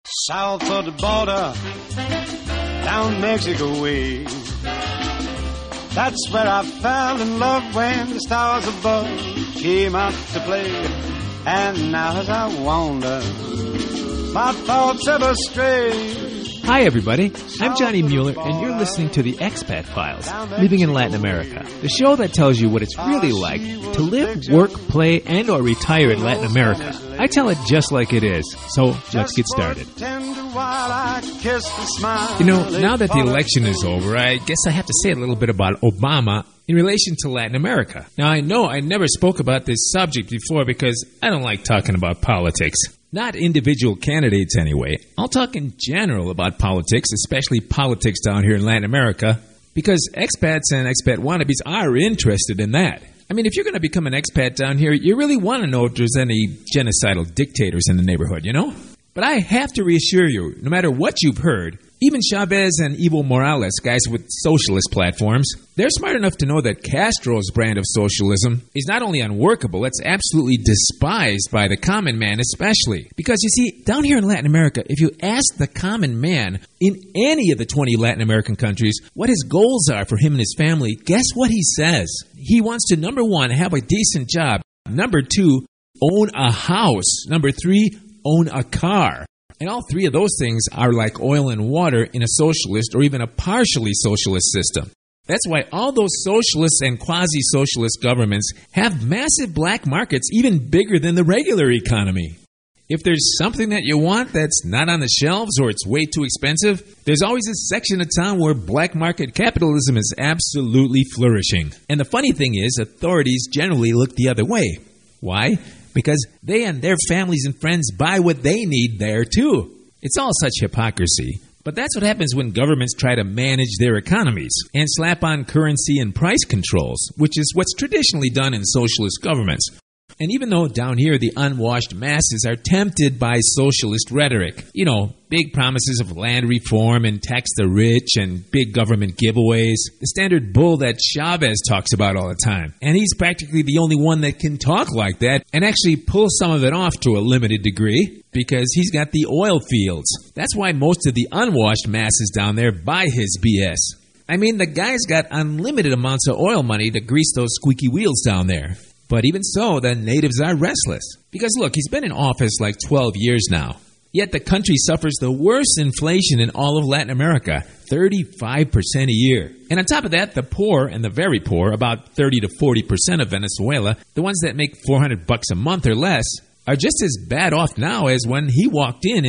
South of the border, down Mexico way. That's where I fell in love when the stars above came out to play. And now as I wander, my thoughts ever stray. Hi everybody, I'm Johnny Mueller and you're listening to the Expat Files, Living in Latin America, the show that tells you what it's really like to live, work, play, and or retire in Latin America. I tell it just like it is, so let's get started. You know, now that the election is over, I guess I have to say a little bit about Obama in relation to Latin America. Now I know I never spoke about this subject before because I don't like talking about politics. Not individual candidates anyway. I'll talk in general about politics, especially politics down here in Latin America, because expats and expat wannabes are interested in that. I mean, if you're going to become an expat down here, you really want to know if there's any genocidal dictators in the neighborhood, you know? But I have to reassure you, no matter what you've heard, even Chavez and Evo Morales, guys with socialist platforms, they're smart enough to know that Castro's brand of socialism is not only unworkable, it's absolutely despised by the common man especially. Because you see, down here in Latin America, if you ask the common man in any of the 20 Latin American countries what his goals are for him and his family, guess what he says? He wants to, number one, have a decent job. Number two, own a house. Number three, own a car. And all three of those things are like oil and water in a socialist or even a partially socialist system. That's why all those socialist and quasi-socialist governments have massive black markets even bigger than the regular economy. If there's something that you want that's not on the shelves or it's way too expensive, there's always a section of town where black market capitalism is absolutely flourishing. And the funny thing is, authorities generally look the other way. Why? Because they and their families and friends buy what they need there, too. It's all such hypocrisy. But that's what happens when governments try to manage their economies and slap on currency and price controls, which is what's traditionally done in socialist governments. And even though down here the unwashed masses are tempted by socialist rhetoric, you know, big promises of land reform and tax the rich and big government giveaways, the standard bull that Chavez talks about all the time. And he's practically the only one that can talk like that and actually pull some of it off to a limited degree because he's got the oil fields. That's why most of the unwashed masses down there buy his BS. I mean, the guy's got unlimited amounts of oil money to grease those squeaky wheels down there. But even so, the natives are restless. Because look, he's been in office like 12 years now. Yet the country suffers the worst inflation in all of Latin America, 35% a year. And on top of that, the poor and the very poor, about 30 to 40% of Venezuela, the ones that make $400 a month or less, are just as bad off now as when he walked in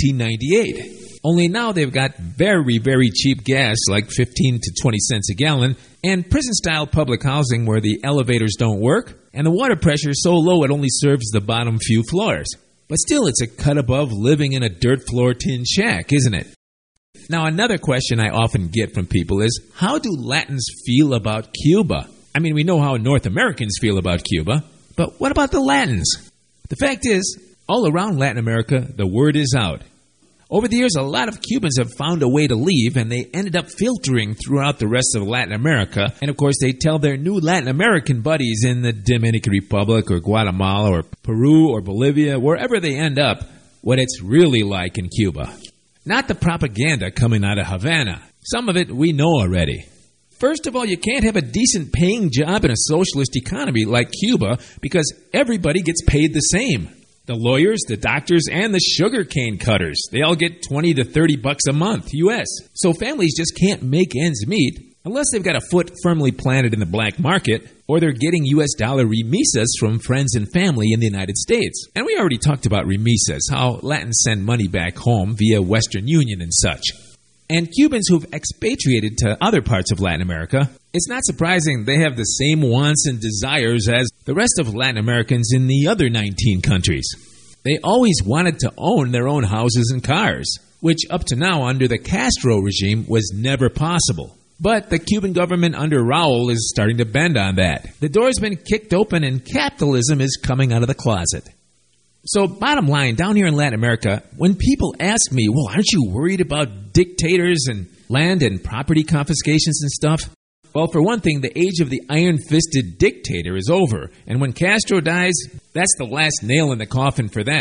1998. Only now they've got very, very cheap gas, like 15 to 20 cents a gallon, and prison-style public housing where the elevators don't work, and the water pressure is so low it only serves the bottom few floors. But still, it's a cut above living in a dirt floor tin shack, isn't it? Now, another question I often get from people is, how do Latins feel about Cuba? I mean, we know how North Americans feel about Cuba, but what about the Latins? The fact is, all around Latin America, the word is out. Over the years, a lot of Cubans have found a way to leave, and they ended up filtering throughout the rest of Latin America. And of course, they tell their new Latin American buddies in the Dominican Republic or Guatemala or Peru or Bolivia, wherever they end up, what it's really like in Cuba. Not the propaganda coming out of Havana. Some of it we know already. First of all, you can't have a decent paying job in a socialist economy like Cuba because everybody gets paid the same. The lawyers, the doctors, and the sugarcane cutters, they all get $20 to $30 a month, U.S. So families just can't make ends meet unless they've got a foot firmly planted in the black market or they're getting U.S. dollar remisas from friends and family in the United States. And we already talked about remisas, how Latins send money back home via Western Union and such. And Cubans who've expatriated to other parts of Latin America, it's not surprising they have the same wants and desires as the rest of Latin Americans in the other 19 countries. They always wanted to own their own houses and cars, which up to now under the Castro regime was never possible. But the Cuban government under Raul is starting to bend on that. The door's been kicked open and capitalism is coming out of the closet. So bottom line, down here in Latin America, when people ask me, well, aren't you worried about dictators and land and property confiscations and stuff? Well, for one thing, the age of the iron-fisted dictator is over. And when Castro dies, that's the last nail in the coffin for that.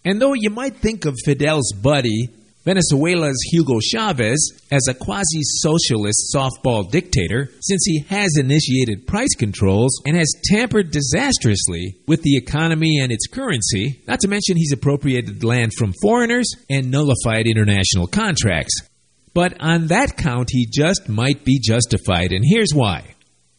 And though you might think of Fidel's buddy, Venezuela's Hugo Chavez, as a quasi-socialist softball dictator, since he has initiated price controls and has tampered disastrously with the economy and its currency, not to mention he's appropriated land from foreigners and nullified international contracts. But on that count, he just might be justified, and here's why.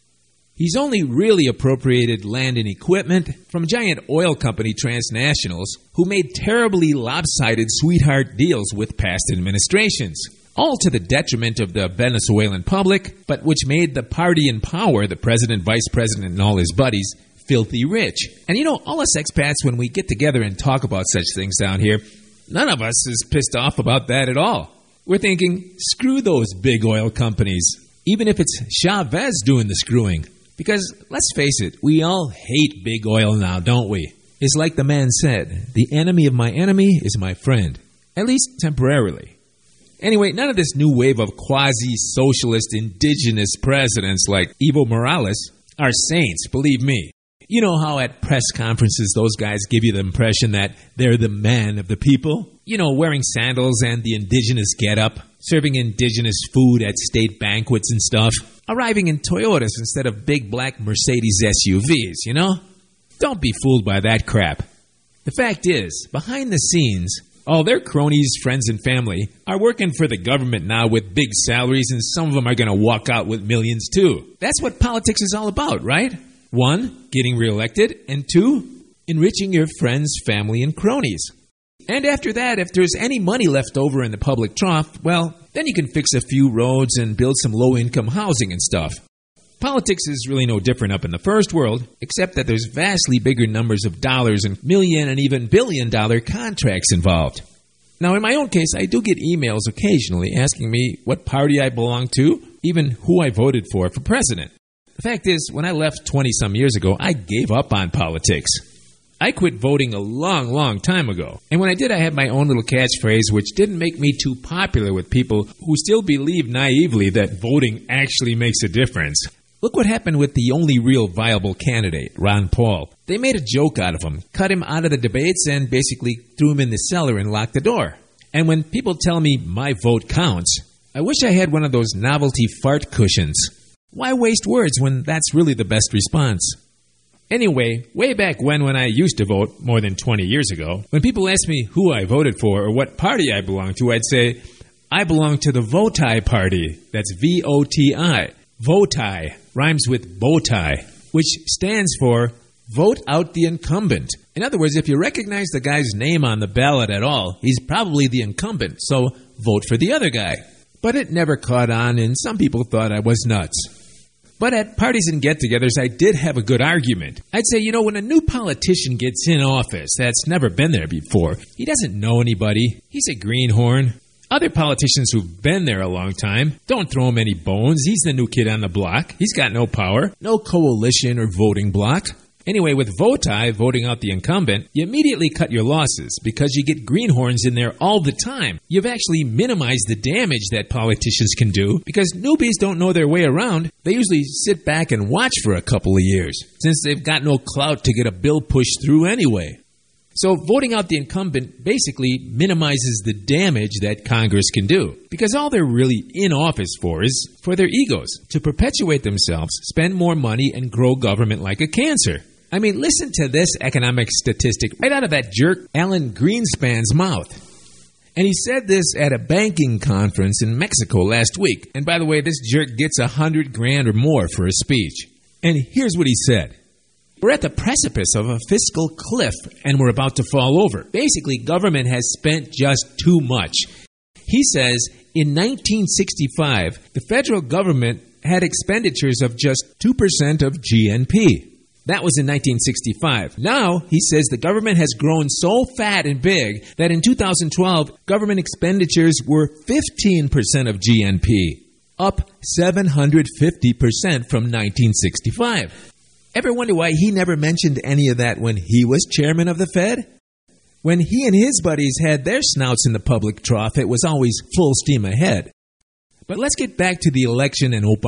He's only really appropriated land and equipment from giant oil company transnationals who made terribly lopsided sweetheart deals with past administrations, all to the detriment of the Venezuelan public, but which made the party in power, the president, vice president, and all his buddies, filthy rich. And all us expats, when we get together and talk about such things down here, none of us is pissed off about that at all. We're thinking, screw those big oil companies, even if it's Chavez doing the screwing. Because, let's face it, we all hate big oil now, don't we? It's like the man said, the enemy of my enemy is my friend. At least temporarily. Anyway, none of this new wave of quasi-socialist indigenous presidents like Evo Morales are saints, believe me. You know how at press conferences those guys give you the impression that they're the man of the people? Wearing sandals and the indigenous getup, serving indigenous food at state banquets and stuff, arriving in Toyotas instead of big black Mercedes SUVs, Don't be fooled by that crap. The fact is, behind the scenes, all their cronies, friends, and family are working for the government now with big salaries, and some of them are going to walk out with millions too. That's what politics is all about, right? 1, getting reelected, and 2, enriching your friends, family, and cronies. And after that, if there's any money left over in the public trough, well, then you can fix a few roads and build some low-income housing and stuff. Politics is really no different up in the first world, except that there's vastly bigger numbers of dollars and million and even billion-dollar contracts involved. Now, in my own case, I do get emails occasionally asking me what party I belong to, even who I voted for president. The fact is, when I left 20-some years ago, I gave up on politics. I quit voting a long, long time ago. And when I did, I had my own little catchphrase, which didn't make me too popular with people who still believe naively that voting actually makes a difference. Look what happened with the only real viable candidate, Ron Paul. They made a joke out of him, cut him out of the debates, and basically threw him in the cellar and locked the door. And when people tell me my vote counts, I wish I had one of those novelty fart cushions. Why waste words when that's really the best response? Anyway, way back when I used to vote, more than 20 years ago, when people asked me who I voted for or what party I belonged to, I'd say, I belong to the Voti Party. That's V-O-T-I. Voti rhymes with bow tie, which stands for vote out the incumbent. In other words, if you recognize the guy's name on the ballot at all, he's probably the incumbent, so vote for the other guy. But it never caught on, and some people thought I was nuts. But at parties and get-togethers, I did have a good argument. I'd say, when a new politician gets in office that's never been there before, he doesn't know anybody. He's a greenhorn. Other politicians who've been there a long time, don't throw him any bones. He's the new kid on the block. He's got no power, no coalition or voting bloc. Anyway, with Voti, voting out the incumbent, you immediately cut your losses because you get greenhorns in there all the time. You've actually minimized the damage that politicians can do because newbies don't know their way around. They usually sit back and watch for a couple of years since they've got no clout to get a bill pushed through anyway. So voting out the incumbent basically minimizes the damage that Congress can do because all they're really in office for is for their egos, to perpetuate themselves, spend more money, and grow government like a cancer. I mean, listen to this economic statistic right out of that jerk Alan Greenspan's mouth. And he said this at a banking conference in Mexico last week. And by the way, this jerk gets $100,000 or more for a speech. And here's what he said. We're at the precipice of a fiscal cliff, and we're about to fall over. Basically, government has spent just too much. He says, in 1965, the federal government had expenditures of just 2% of GNP. That was in 1965. Now, he says the government has grown so fat and big that in 2012, government expenditures were 15% of GNP, up 750% from 1965. Ever wonder why he never mentioned any of that when he was chairman of the Fed? When he and his buddies had their snouts in the public trough, it was always full steam ahead. But let's get back to the election and Obama.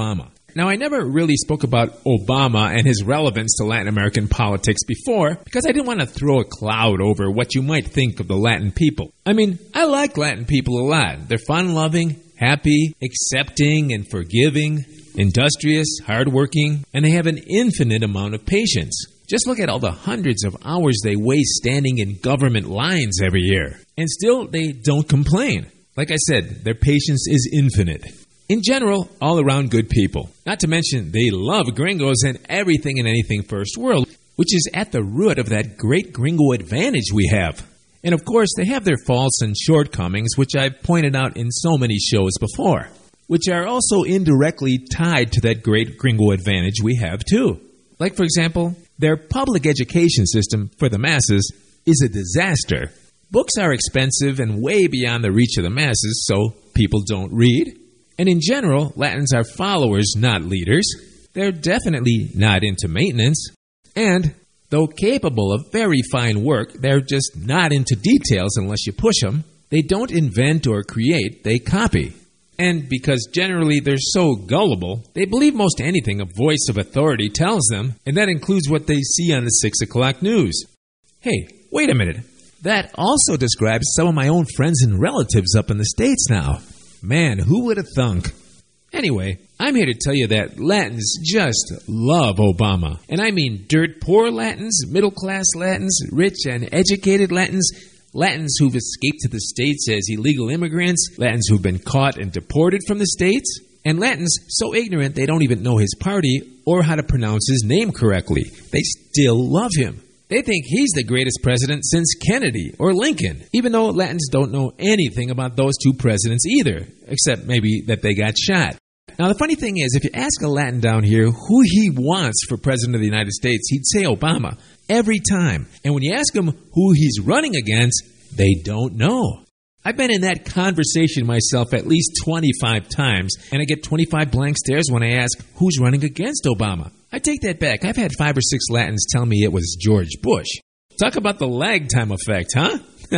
Now, I never really spoke about Obama and his relevance to Latin American politics before because I didn't want to throw a cloud over what you might think of the Latin people. I mean, I like Latin people a lot. They're fun-loving, happy, accepting, and forgiving, industrious, hardworking, and they have an infinite amount of patience. Just look at all the hundreds of hours they waste standing in government lines every year. And still, they don't complain. Like I said, their patience is infinite. In general, all around good people. Not to mention, they love gringos and everything and anything first world, which is at the root of that great gringo advantage we have. And of course, they have their faults and shortcomings, which I've pointed out in so many shows before, which are also indirectly tied to that great gringo advantage we have too. Like, for example, their public education system for the masses is a disaster. Books are expensive and way beyond the reach of the masses, so people don't read. And in general, Latins are followers, not leaders. They're definitely not into maintenance. And, though capable of very fine work, they're just not into details unless you push them. They don't invent or create, they copy. And because generally they're so gullible, they believe most anything a voice of authority tells them, and that includes what they see on the 6 o'clock news. Hey, wait a minute. That also describes some of my own friends and relatives up in the States now. Man, who would have thunk? Anyway, I'm here to tell you that Latins just love Obama. And I mean dirt poor Latins, middle-class Latins, rich and educated Latins, Latins who've escaped to the States as illegal immigrants, Latins who've been caught and deported from the States, and Latins so ignorant they don't even know his party or how to pronounce his name correctly. They still love him. They think he's the greatest president since Kennedy or Lincoln, even though Latins don't know anything about those two presidents either, except maybe that they got shot. Now, the funny thing is, if you ask a Latin down here who he wants for president of the United States, he'd say Obama every time. And when you ask him who he's running against, they don't know. I've been in that conversation myself at least 25 times, and I get 25 blank stares when I ask who's running against Obama. I take that back. I've had 5 or 6 Latins tell me it was George Bush. Talk about the lag time effect, huh?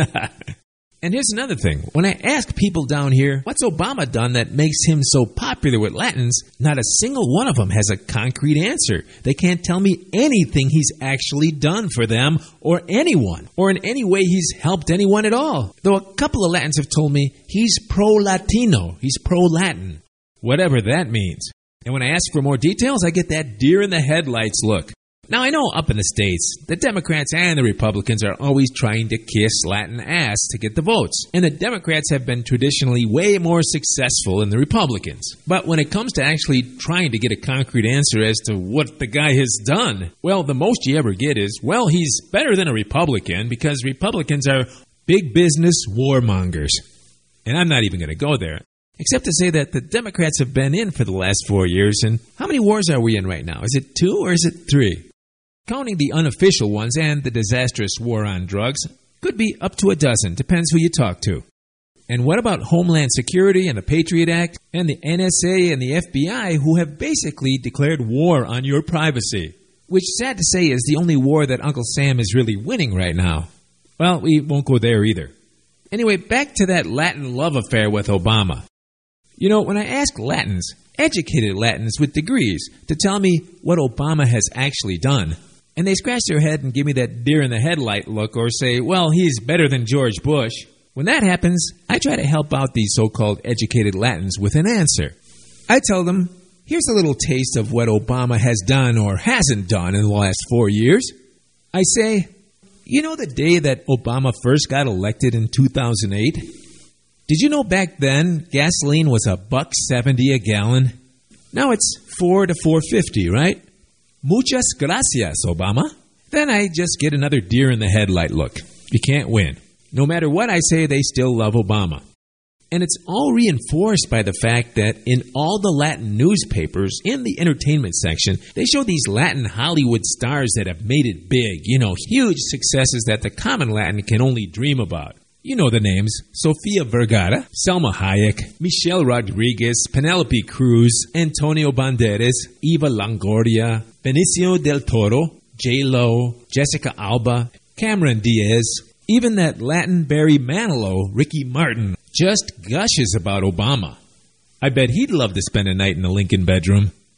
And here's another thing. When I ask people down here, what's Obama done that makes him so popular with Latins, not a single one of them has a concrete answer. They can't tell me anything he's actually done for them or anyone, or in any way he's helped anyone at all. Though a couple of Latins have told me he's pro-Latino, he's pro-Latin, whatever that means. And when I ask for more details, I get that deer in the headlights look. Now, I know up in the States, the Democrats and the Republicans are always trying to kiss Latin ass to get the votes. And the Democrats have been traditionally way more successful than the Republicans. But when it comes to actually trying to get a concrete answer as to what the guy has done, well, the most you ever get is, well, he's better than a Republican because Republicans are big business warmongers. And I'm not even going to go there. Except to say that the Democrats have been in for the last 4 years, and how many wars are we in right now? Is it 2 or is it 3? Counting the unofficial ones and the disastrous war on drugs, could be up to a dozen, depends who you talk to. And what about Homeland Security and the Patriot Act and the NSA and the FBI who have basically declared war on your privacy? Which, sad to say, is the only war that Uncle Sam is really winning right now. Well, we won't go there either. Anyway, back to that Latin love affair with Obama. You know, when I ask Latins, educated Latins with degrees, to tell me what Obama has actually done, and they scratch their head and give me that deer in the headlight look or say, well, he's better than George Bush. When that happens, I try to help out these so-called educated Latins with an answer. I tell them, here's a little taste of what Obama has done or hasn't done in the last 4 years. I say, you know the day that Obama first got elected in 2008? Did you know back then gasoline was $1.70 a gallon? Now it's $4 to $4.50, right? Muchas gracias, Obama. Then I just get another deer in the headlight look. You can't win. No matter what I say, they still love Obama. And it's all reinforced by the fact that in all the Latin newspapers, in the entertainment section, they show these Latin Hollywood stars that have made it big. You know, huge successes that the common Latin can only dream about. You know the names: Sofia Vergara, Selma Hayek, Michelle Rodriguez, Penelope Cruz, Antonio Banderas, Eva Longoria, Benicio del Toro, J-Lo, Jessica Alba, Cameron Diaz, even that Latin Barry Manilow, Ricky Martin, just gushes about Obama. I bet he'd love to spend a night in the Lincoln bedroom.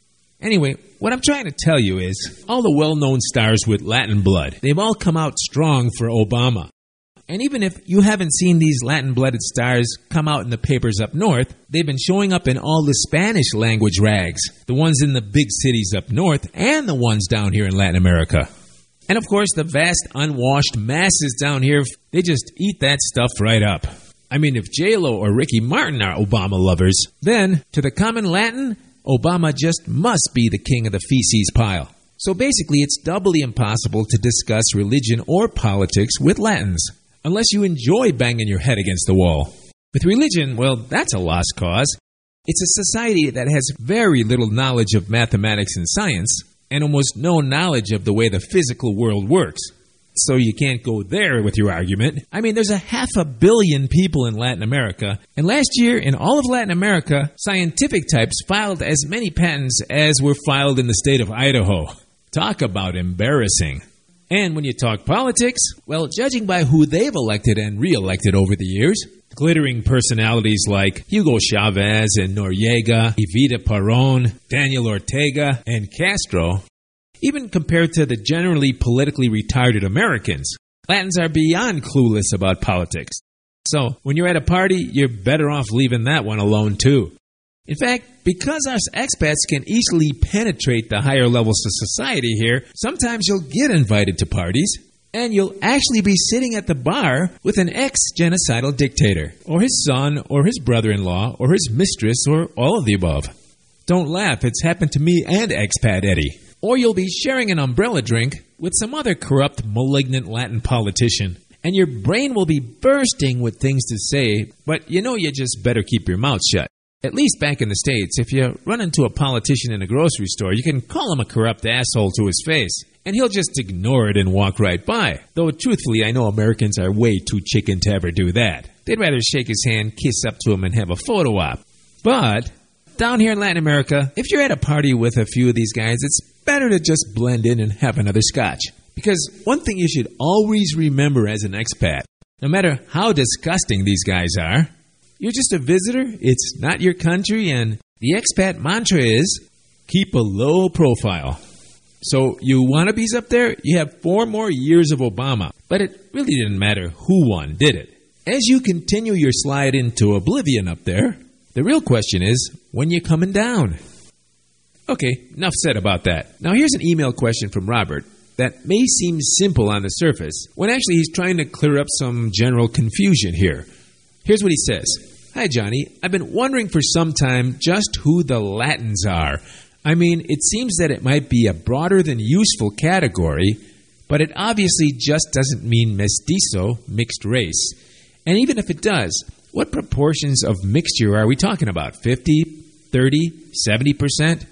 Anyway, what I'm trying to tell you is, all the well-known stars with Latin blood, they've all come out strong for Obama. And even if you haven't seen these Latin-blooded stars come out in the papers up north, they've been showing up in all the Spanish-language rags, the ones in the big cities up north and the ones down here in Latin America. And of course, the vast unwashed masses down here, they just eat that stuff right up. I mean, if J-Lo or Ricky Martin are Obama lovers, then, to the common Latin, Obama just must be the king of the feces pile. So basically, it's doubly impossible to discuss religion or politics with Latins, unless you enjoy banging your head against the wall. With religion, well, that's a lost cause. It's a society that has very little knowledge of mathematics and science, and almost no knowledge of the way the physical world works. So you can't go there with your argument. I mean, there's 500 million people in Latin America, and last year, in all of Latin America, scientific types filed as many patents as were filed in the state of Idaho. Talk about embarrassing. And when you talk politics, well, judging by who they've elected and re-elected over the years, glittering personalities like Hugo Chavez and Noriega, Evita Perón, Daniel Ortega, and Castro, even compared to the generally politically retarded Americans, Latins are beyond clueless about politics. So, when you're at a party, you're better off leaving that one alone too. In fact, because us expats can easily penetrate the higher levels of society here, sometimes you'll get invited to parties, and you'll actually be sitting at the bar with an ex-genocidal dictator, or his son, or his brother-in-law, or his mistress, or all of the above. Don't laugh, it's happened to me and expat Eddie. Or you'll be sharing an umbrella drink with some other corrupt, malignant Latin politician, and your brain will be bursting with things to say, but you know you just better keep your mouth shut. At least back in the States, if you run into a politician in a grocery store, you can call him a corrupt asshole to his face, and he'll just ignore it and walk right by. Though, truthfully, I know Americans are way too chicken to ever do that. They'd rather shake his hand, kiss up to him, and have a photo op. But down here in Latin America, if you're at a party with a few of these guys, it's better to just blend in and have another scotch. Because one thing you should always remember as an expat, no matter how disgusting these guys are, you're just a visitor, it's not your country, and the expat mantra is, keep a low profile. So, you wannabes up there, you have 4 more years of Obama. But it really didn't matter who won, did it? As you continue your slide into oblivion up there, the real question is, when you coming down? Okay, enough said about that. Now here's an email question from Robert that may seem simple on the surface, when actually he's trying to clear up some general confusion here. Here's what he says. Hi, Johnny. I've been wondering for some time just who the Latins are. I mean, it seems that it might be a broader than useful category, but it obviously just doesn't mean mestizo, mixed race. And even if it does, what proportions of mixture are we talking about? 50, 30, 70%?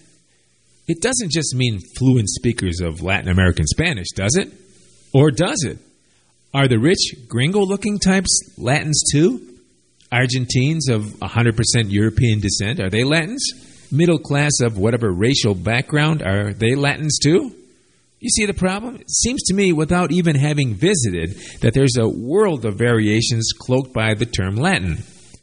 It doesn't just mean fluent speakers of Latin American Spanish, does it? Or does it? Are the rich, gringo-looking types Latins too? Argentines of 100% European descent, are they Latins? Middle class of whatever racial background, are they Latins too? You see the problem? It seems to me, without even having visited, that there's a world of variations cloaked by the term Latin.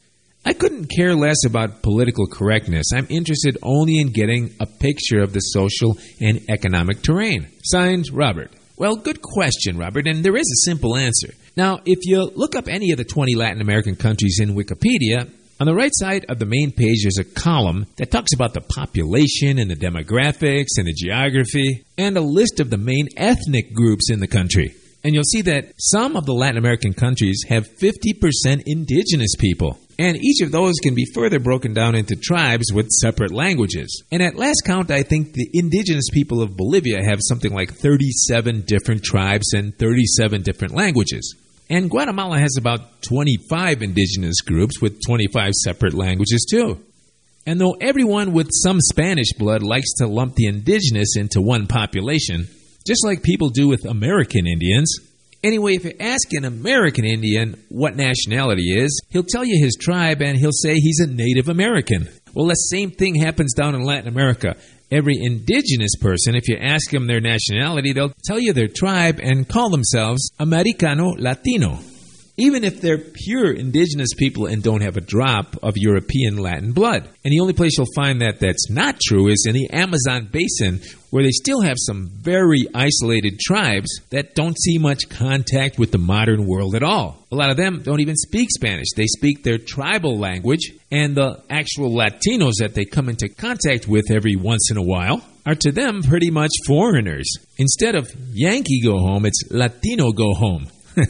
I couldn't care less about political correctness. I'm interested only in getting a picture of the social and economic terrain. Signed, Robert. Well, good question, Robert, and there is a simple answer. Now, if you look up any of the 20 Latin American countries in Wikipedia, on the right side of the main page there's a column that talks about the population and the demographics and the geography and a list of the main ethnic groups in the country. And you'll see that some of the Latin American countries have 50% indigenous people. And each of those can be further broken down into tribes with separate languages. And at last count, I think the indigenous people of Bolivia have something like 37 different tribes and 37 different languages. And Guatemala has about 25 indigenous groups with 25 separate languages too. And though everyone with some Spanish blood likes to lump the indigenous into one population, just like people do with American Indians. Anyway, if you ask an American Indian what nationality is, he'll tell you his tribe and he'll say he's a Native American. Well, the same thing happens down in Latin America. Every indigenous person, if you ask them their nationality, they'll tell you their tribe and call themselves Americano Latino. even if they're pure indigenous people and don't have a drop of European Latin blood. And the only place you'll find that that's not true is in the Amazon basin, where they still have some very isolated tribes that don't see much contact with the modern world at all. A lot of them don't even speak Spanish. They speak their tribal language, and the actual Latinos that they come into contact with every once in a while are to them pretty much foreigners. Instead of Yankee go home, it's Latino go home.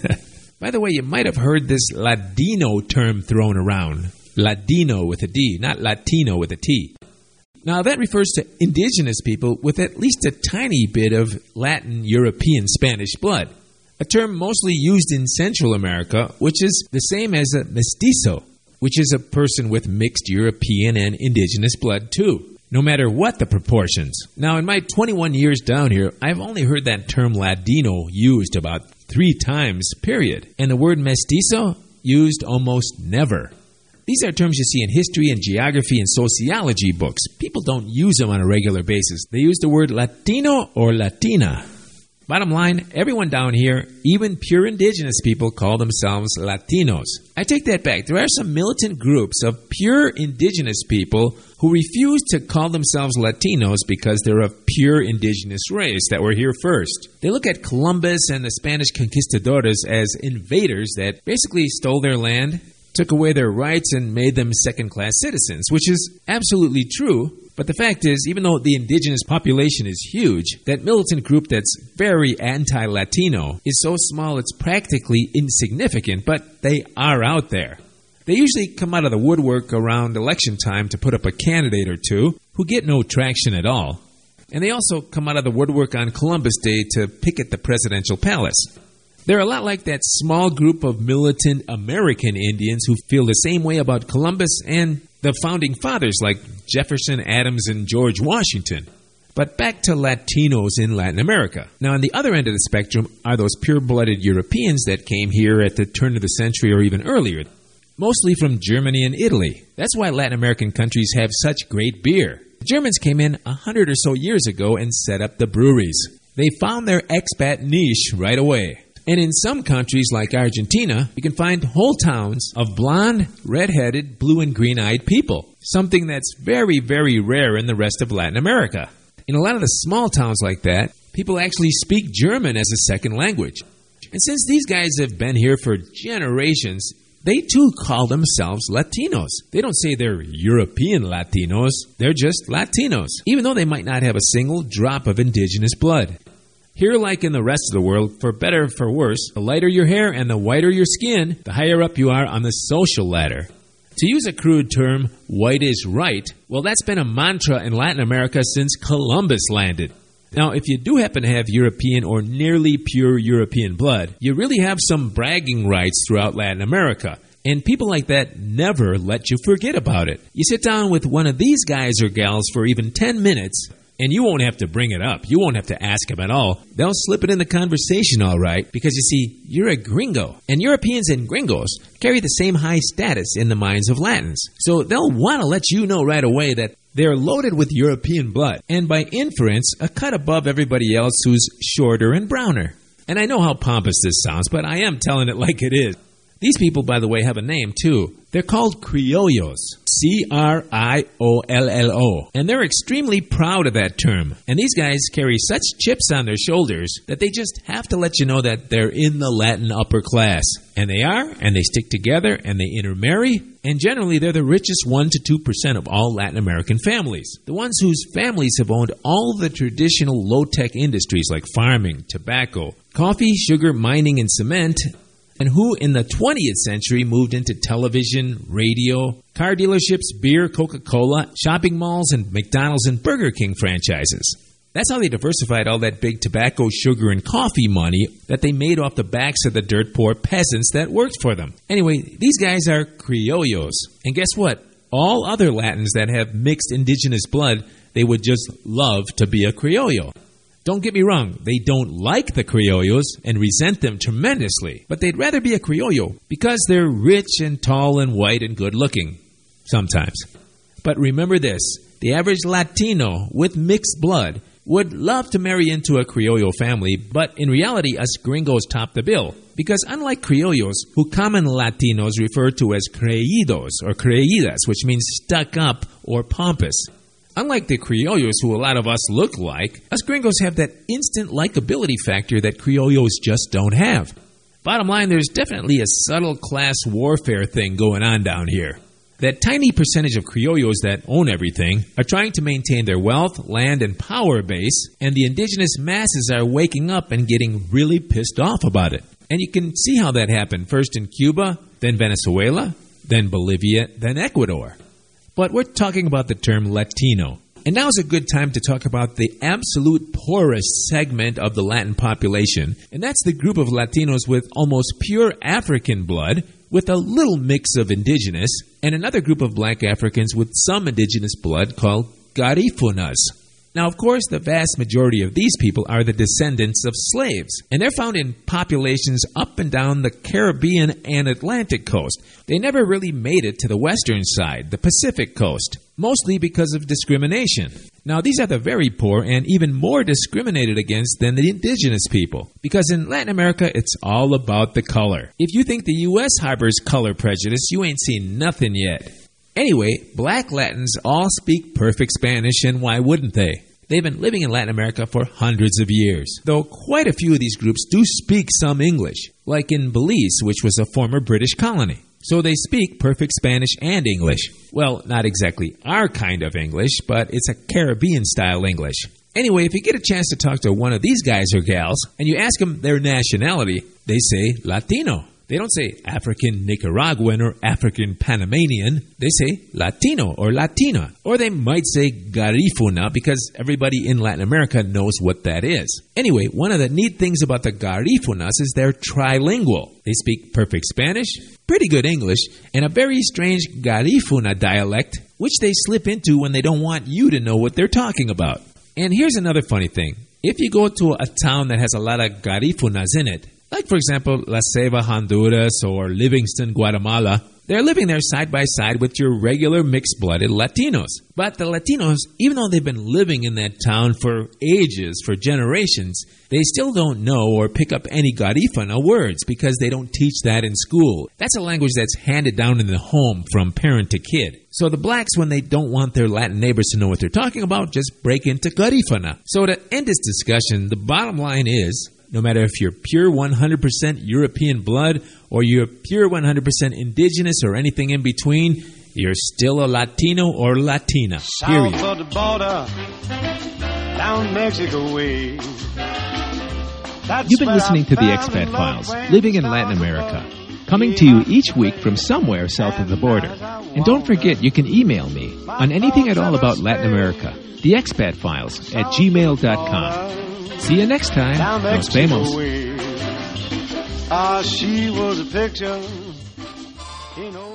By the way, you might have heard this Ladino term thrown around. Ladino with a D, not Latino with a T. Now, that refers to indigenous people with at least a tiny bit of Latin, European, Spanish blood, a term mostly used in Central America, which is the same as a mestizo, which is a person with mixed European and indigenous blood too, no matter what the proportions. Now, in my 21 years down here, I've only heard that term Ladino used about 3 times, period, and the word mestizo used almost never. These are terms you see in history and geography and sociology books. People don't use them on a regular basis. They use the word Latino or Latina. Bottom line, everyone down here, even pure indigenous people, call themselves Latinos. I take that back. There are some militant groups of pure indigenous people who refuse to call themselves Latinos because they're of pure indigenous race that were here first. They look at Columbus and the Spanish conquistadores as invaders that basically stole their land, took away their rights, and made them second-class citizens, which is absolutely true. But the fact is, even though the indigenous population is huge, that militant group that's very anti-Latino is so small it's practically insignificant, but they are out there. They usually come out of the woodwork around election time to put up a candidate or two who get no traction at all. And they also come out of the woodwork on Columbus Day to picket the presidential palace. They're a lot like that small group of militant American Indians who feel the same way about Columbus and the founding fathers like Jefferson, Adams, and George Washington. But back to Latinos in Latin America. Now, on the other end of the spectrum are those pure-blooded Europeans that came here at the turn of the century or even earlier, mostly from Germany and Italy. That's why Latin American countries have such great beer. The Germans came in 100 or so years ago and set up the breweries. They found their expat niche right away. And in some countries like Argentina, you can find whole towns of blonde, red-headed, blue and green-eyed people, something that's very, very rare in the rest of Latin America. In a lot of the small towns like that, people actually speak German as a second language. And since these guys have been here for generations, they too call themselves Latinos. They don't say they're European Latinos, they're just Latinos, even though they might not have a single drop of indigenous blood. Here, like in the rest of the world, for better or for worse, the lighter your hair and the whiter your skin, the higher up you are on the social ladder. To use a crude term, white is right, well, that's been a mantra in Latin America since Columbus landed. Now, if you do happen to have European or nearly pure European blood, you really have some bragging rights throughout Latin America. And people like that never let you forget about it. You sit down with one of these guys or gals for even 10 minutes, and you won't have to bring it up. You won't have to ask them at all. They'll slip it in the conversation all right, because you see, you're a gringo. And Europeans and gringos carry the same high status in the minds of Latins. So they'll want to let you know right away that they're loaded with European blood, and by inference, a cut above everybody else who's shorter and browner. And I know how pompous this sounds, but I am telling it like it is. These people, by the way, have a name, too. They're called criollos. Criollo. And they're extremely proud of that term. And these guys carry such chips on their shoulders that they just have to let you know that they're in the Latin upper class. And they are, and they stick together, and they intermarry. And generally, they're the richest 1% to 2% of all Latin American families. The ones whose families have owned all the traditional low-tech industries like farming, tobacco, coffee, sugar, mining, and cement, and who in the 20th century moved into television, radio, car dealerships, beer, Coca-Cola, shopping malls, and McDonald's and Burger King franchises. That's how they diversified all that big tobacco, sugar, and coffee money that they made off the backs of the dirt poor peasants that worked for them. Anyway, these guys are criollos. And guess what? All other Latins that have mixed indigenous blood, they would just love to be a criollo. Don't get me wrong, they don't like the criollos and resent them tremendously, but they'd rather be a criollo because they're rich and tall and white and good looking. Sometimes. But remember this, the average Latino with mixed blood would love to marry into a Criollo family, but in reality, us gringos top the bill. Because unlike Criollos, who common Latinos refer to as creídos or creídas, which means stuck up or pompous. Unlike the Criollos, who a lot of us look like, us gringos have that instant likability factor that Criollos just don't have. Bottom line, there's definitely a subtle class warfare thing going on down here. That tiny percentage of Criollos that own everything are trying to maintain their wealth, land, and power base, and the indigenous masses are waking up and getting really pissed off about it. And you can see how that happened, first in Cuba, then Venezuela, then Bolivia, then Ecuador. But we're talking about the term Latino. And now's a good time to talk about the absolute poorest segment of the Latin population, and that's the group of Latinos with almost pure African blood, with a little mix of indigenous, and another group of black Africans with some indigenous blood called Garifunas. Now, of course, the vast majority of these people are the descendants of slaves, and they're found in populations up and down the Caribbean and Atlantic coast. They never really made it to the western side, the Pacific coast, mostly because of discrimination. Now, these are the very poor and even more discriminated against than the indigenous people, because in Latin America, it's all about the color. If you think the U.S. harbors color prejudice, you ain't seen nothing yet. Anyway, black Latins all speak perfect Spanish, and why wouldn't they? They've been living in Latin America for hundreds of years, though quite a few of these groups do speak some English, like in Belize, which was a former British colony. So they speak perfect Spanish and English. Well, not exactly our kind of English, but it's a Caribbean-style English. Anyway, if you get a chance to talk to one of these guys or gals, and you ask them their nationality, they say Latino. They don't say African Nicaraguan or African Panamanian. They say Latino or Latina. Or they might say Garifuna because everybody in Latin America knows what that is. Anyway, one of the neat things about the Garifunas is they're trilingual. They speak perfect Spanish, pretty good English, and a very strange Garifuna dialect, which they slip into when they don't want you to know what they're talking about. And here's another funny thing. If you go to a town that has a lot of Garifunas in it, like, for example, La Ceiba, Honduras, or Livingston, Guatemala, they're living there side by side with your regular mixed-blooded Latinos. But the Latinos, even though they've been living in that town for ages, for generations, they still don't know or pick up any Garifuna words because they don't teach that in school. That's a language that's handed down in the home from parent to kid. So the blacks, when they don't want their Latin neighbors to know what they're talking about, just break into Garifuna. So to end this discussion, the bottom line is, no matter if you're pure 100% European blood or you're pure 100% indigenous or anything in between, you're still a Latino or Latina, period. South of the border, down Mexico way. You've been listening to the Expat Files, living in Latin America, coming to you each week from somewhere south of the border. And don't forget, you can email me on anything at all about Latin America, the Expat Files at gmail.com. See you next time. Nos vemos. She was a picture.